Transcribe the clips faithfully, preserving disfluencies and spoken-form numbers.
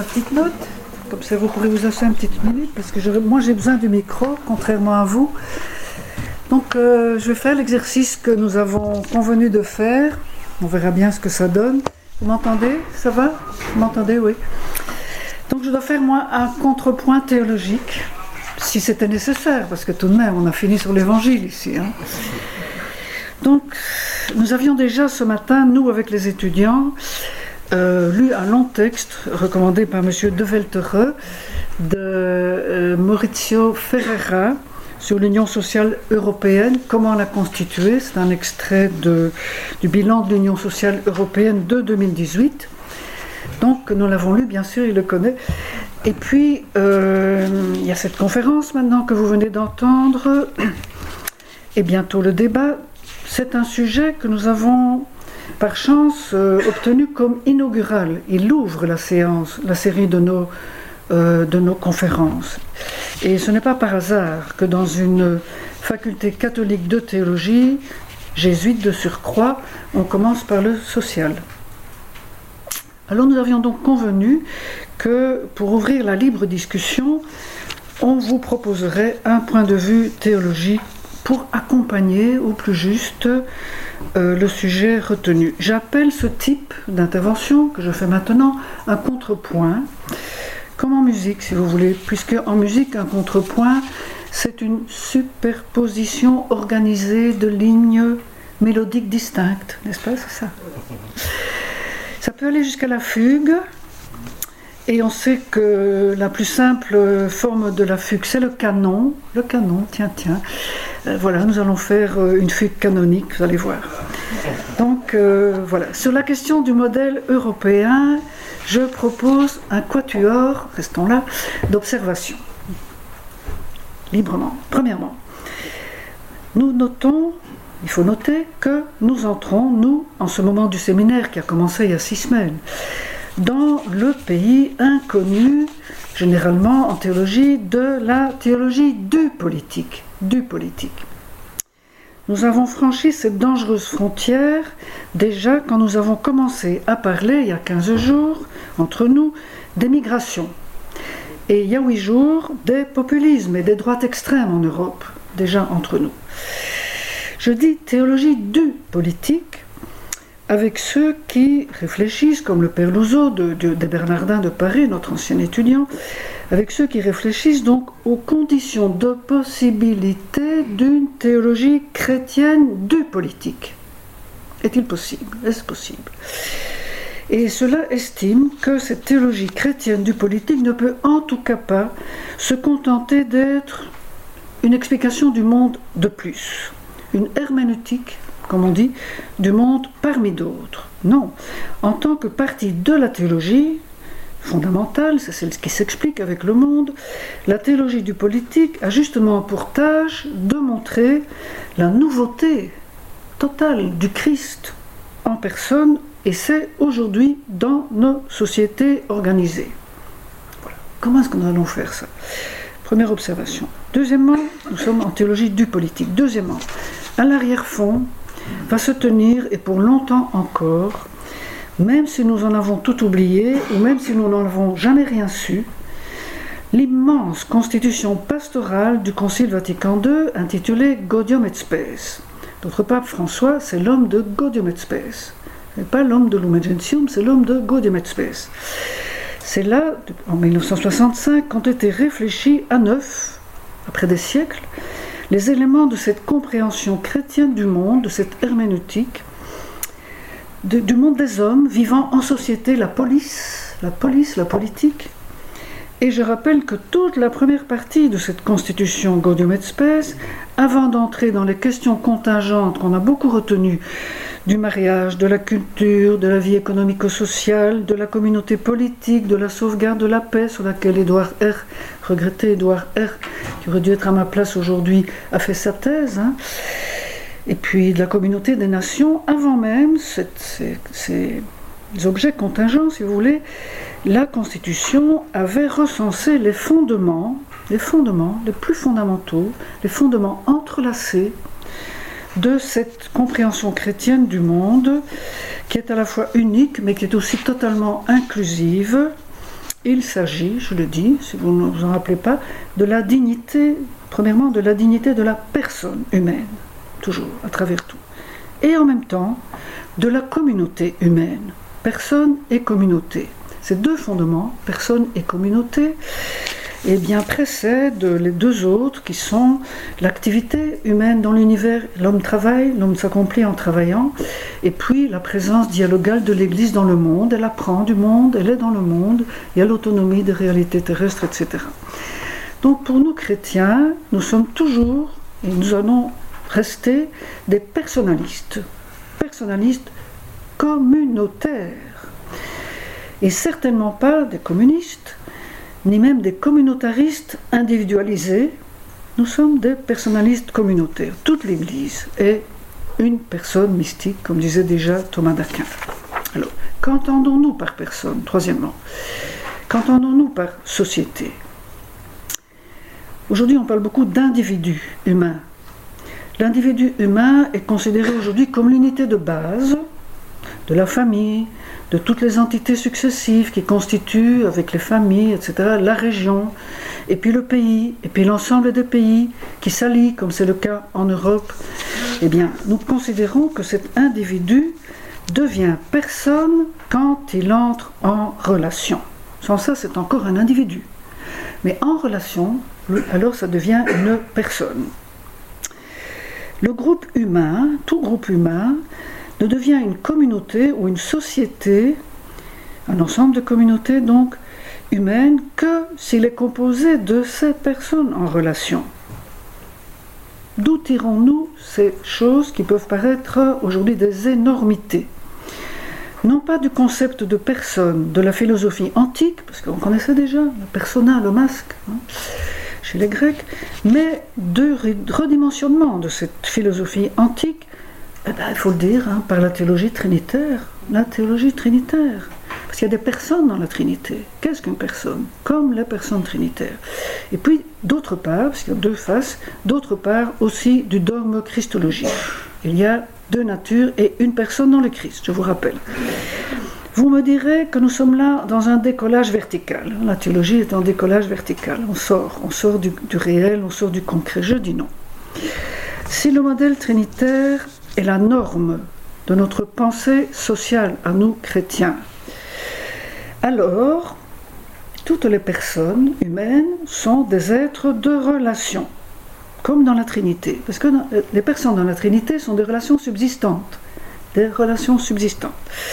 petite note. Comme ça, vous pourrez vous asseoir une petite minute, parce que je, moi, j'ai besoin du micro, contrairement à vous. Donc, euh, je vais faire l'exercice que nous avons convenu de faire. On verra bien ce que ça donne. Vous m'entendez? Ça va? Vous m'entendez? Oui. Donc, je dois faire, moi, un contrepoint théologique, si c'était nécessaire, parce que tout de même, on a fini sur l'Évangile ici. Hein. Donc, nous avions déjà ce matin, nous, avec les étudiants, Euh, lu un long texte recommandé par M. De Veltereux de euh, Maurizio Ferreira sur l'Union sociale européenne, comment la constituer. C'est un extrait de, du bilan de l'Union sociale européenne de deux mille dix-huit. Donc nous l'avons lu, bien sûr, il le connaît. Et puis euh, il y a cette conférence maintenant que vous venez d'entendre, et bientôt le débat. C'est un sujet que nous avons par chance euh, obtenu comme inaugural. Il ouvre la séance, la série de nos, euh, de nos conférences. Et ce n'est pas par hasard que dans une faculté catholique de théologie, jésuite de surcroît, on commence par le social. Alors nous avions donc convenu que pour ouvrir la libre discussion, on vous proposerait un point de vue théologique pour accompagner au plus juste euh, le sujet retenu. J'appelle ce type d'intervention que je fais maintenant un contrepoint, comme en musique si vous voulez, puisque en musique un contrepoint c'est une superposition organisée de lignes mélodiques distinctes, n'est-ce pas? C'est ça. Ça peut aller jusqu'à la fugue, et on sait que la plus simple forme de la fugue, c'est le canon. Le canon, tiens, tiens. Euh, voilà, nous allons faire euh, une fugue canonique, vous allez voir. Donc, euh, voilà. Sur la question du modèle européen, je propose un quatuor, restons là, d'observation. Librement. Premièrement, nous notons, il faut noter que nous entrons, nous, en ce moment du séminaire qui a commencé il y a six semaines, dans le pays inconnu, généralement en théologie, de la théologie du politique. Du politique. Nous avons franchi cette dangereuse frontière déjà quand nous avons commencé à parler, il y a quinze jours, entre nous, des migrations. Et il y a huit jours, des populismes et des droites extrêmes en Europe, déjà entre nous. Je dis théologie du politique, avec ceux qui réfléchissent, comme le père Louzeau de, de, des Bernardins de Paris, notre ancien étudiant, avec ceux qui réfléchissent donc aux conditions de possibilité d'une théologie chrétienne du politique. Est-il possible? Est-ce possible? Et cela estime que cette théologie chrétienne du politique ne peut en tout cas pas se contenter d'être une explication du monde de plus, une herméneutique, comme on dit, du monde parmi d'autres. Non, en tant que partie de la théologie fondamentale, c'est celle qui s'explique avec le monde, la théologie du politique a justement pour tâche de montrer la nouveauté totale du Christ en personne, et c'est aujourd'hui dans nos sociétés organisées. Voilà. Comment est-ce que nous allons faire ça? Première observation. Deuxièmement, nous sommes en théologie du politique. Deuxièmement, à l'arrière-fond, va se tenir, et pour longtemps encore, même si nous en avons tout oublié, ou même si nous n'en avons jamais rien su, l'immense constitution pastorale du Concile Vatican deux, intitulée Gaudium et Spes. Notre pape François, c'est l'homme de Gaudium et Spes. Ce n'est pas l'homme de Lumen Gentium, c'est l'homme de Gaudium et Spes. C'est là, en mille neuf cent soixante-cinq, qu'ont été réfléchis à neuf, après des siècles, les éléments de cette compréhension chrétienne du monde, de cette herméneutique, de, du monde des hommes vivant en société, la police, la police, la politique. Et je rappelle que toute la première partie de cette constitution Gaudium et Spes, avant d'entrer dans les questions contingentes qu'on a beaucoup retenues, du mariage, de la culture, de la vie économico-sociale, de la communauté politique, de la sauvegarde de la paix, sur laquelle Édouard R., regretté Édouard R., qui aurait dû être à ma place aujourd'hui, a fait sa thèse, hein. Et puis de la communauté des nations, avant même cette, ces, ces objets contingents, si vous voulez, la Constitution avait recensé les fondements, les fondements, les plus fondamentaux, les fondements entrelacés de cette compréhension chrétienne du monde, qui est à la fois unique, mais qui est aussi totalement inclusive, il s'agit, je le dis, si vous ne vous en rappelez pas, de la dignité, premièrement de la dignité de la personne humaine, toujours, à travers tout. Et en même temps, de la communauté humaine, personne et communauté. Ces deux fondements, personne et communauté, eh bien, précèdent les deux autres qui sont l'activité humaine dans l'univers. L'homme travaille, l'homme s'accomplit en travaillant, et puis la présence dialogale de l'Église dans le monde. Elle apprend du monde, elle est dans le monde, il y a l'autonomie des réalités terrestres, et cetera. Donc pour nous chrétiens, nous sommes toujours, et nous allons rester, des personnalistes, personnalistes communautaires, et certainement pas des communistes, ni même des communautaristes individualisés. Nous sommes des personnalistes communautaires. Toute l'Église est une personne mystique, comme disait déjà Thomas d'Aquin. Alors, qu'entendons-nous par personne? Troisièmement, qu'entendons-nous par société? Aujourd'hui, on parle beaucoup d'individus humains. L'individu humain est considéré aujourd'hui comme l'unité de base de la famille, de toutes les entités successives qui constituent, avec les familles, et cetera, la région, et puis le pays, et puis l'ensemble des pays qui s'allient, comme c'est le cas en Europe. Eh bien, nous considérons que cet individu devient personne quand il entre en relation. Sans ça, c'est encore un individu. Mais en relation, alors ça devient une personne. Le groupe humain, tout groupe humain, ne devient une communauté ou une société, un ensemble de communautés donc humaines, que s'il est composé de ces personnes en relation. D'où tirons-nous ces choses qui peuvent paraître aujourd'hui des énormités? Non pas du concept de personne, de la philosophie antique, parce qu'on connaissait déjà le persona, le masque, hein, chez les Grecs, mais de redimensionnement de cette philosophie antique. Eh ben, il faut le dire, hein, par la théologie trinitaire. La théologie trinitaire. Parce qu'il y a des personnes dans la Trinité. Qu'est-ce qu'une personne? Comme les personnes trinitaires. Et puis, d'autre part, parce qu'il y a deux faces, d'autre part aussi du dogme christologique. Il y a deux natures et une personne dans le Christ, je vous rappelle. Vous me direz que nous sommes là dans un décollage vertical. La théologie est en décollage vertical. On sort, on sort du, du réel, on sort du concret. Je dis non. Si le modèle trinitaire est la norme de notre pensée sociale à nous chrétiens, alors toutes les personnes humaines sont des êtres de relation, comme dans la Trinité. Parce que les personnes dans la Trinité sont des relations subsistantes. Des relations subsistantes.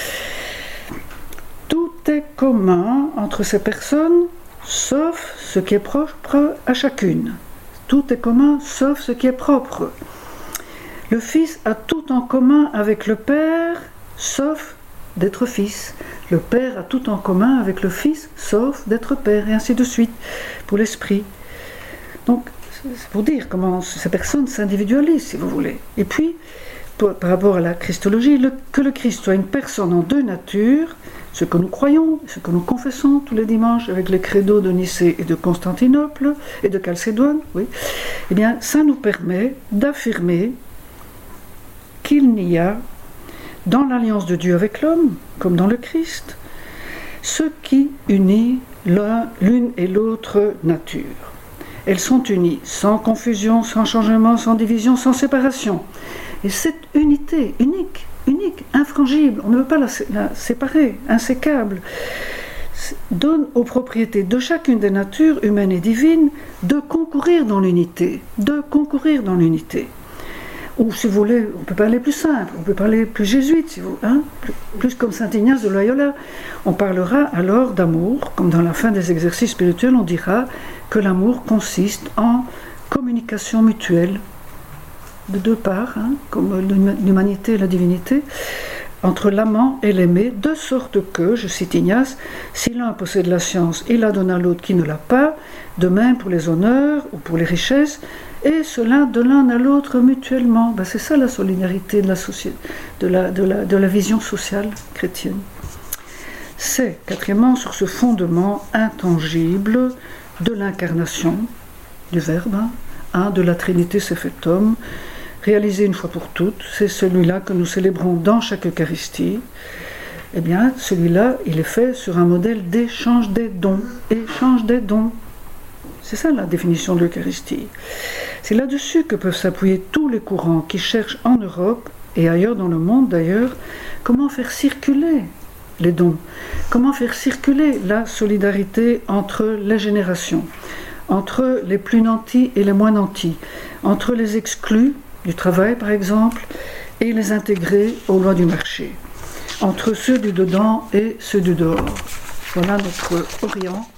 Tout est commun entre ces personnes, sauf ce qui est propre à chacune. Tout est commun, sauf ce qui est propre. Le Fils a tout en commun avec le Père, sauf d'être Fils. Le Père a tout en commun avec le Fils, sauf d'être Père, et ainsi de suite, pour l'Esprit. Donc, c'est pour dire comment ces personnes s'individualisent, si vous voulez. Et puis, pour, par rapport à la Christologie, le, que le Christ soit une personne en deux natures, ce que nous croyons, ce que nous confessons tous les dimanches avec les credos de Nicée et de Constantinople, et de Chalcédoine, oui, eh bien, ça nous permet d'affirmer qu'il n'y a, dans l'alliance de Dieu avec l'homme, comme dans le Christ, ce qui unit l'un, l'une et l'autre nature. Elles sont unies, sans confusion, sans changement, sans division, sans séparation. Et cette unité, unique, unique, infrangible, on ne peut pas la, la séparer, insécable, donne aux propriétés de chacune des natures, humaines et divines, de concourir dans l'unité, de concourir dans l'unité. Ou si vous voulez, on peut parler plus simple, on peut parler plus jésuite, si vous, hein, plus, plus comme saint Ignace de Loyola. On parlera alors d'amour, comme dans la fin des exercices spirituels, on dira que l'amour consiste en communication mutuelle de deux parts, hein, comme l'humanité et la divinité, entre l'amant et l'aimé, de sorte que, je cite Ignace, si l'un possède la science, il la donne à l'autre qui ne l'a pas, de même pour les honneurs ou pour les richesses, et cela de l'un à l'autre mutuellement. Ben, c'est ça la solidarité de la, société, de, la, de, la, de la vision sociale chrétienne. C'est, quatrièmement, sur ce fondement intangible de l'incarnation du Verbe, hein, hein, de la Trinité s'est fait homme, réalisé une fois pour toutes, c'est celui-là que nous célébrons dans chaque Eucharistie, eh bien, celui-là, il est fait sur un modèle d'échange des dons. Échange des dons. C'est ça la définition de l'Eucharistie. C'est là-dessus que peuvent s'appuyer tous les courants qui cherchent en Europe, et ailleurs dans le monde d'ailleurs, comment faire circuler les dons, comment faire circuler la solidarité entre les générations, entre les plus nantis et les moins nantis, entre les exclus du travail par exemple, et les intégrés aux lois du marché, entre ceux du dedans et ceux du dehors. Voilà notre Orient.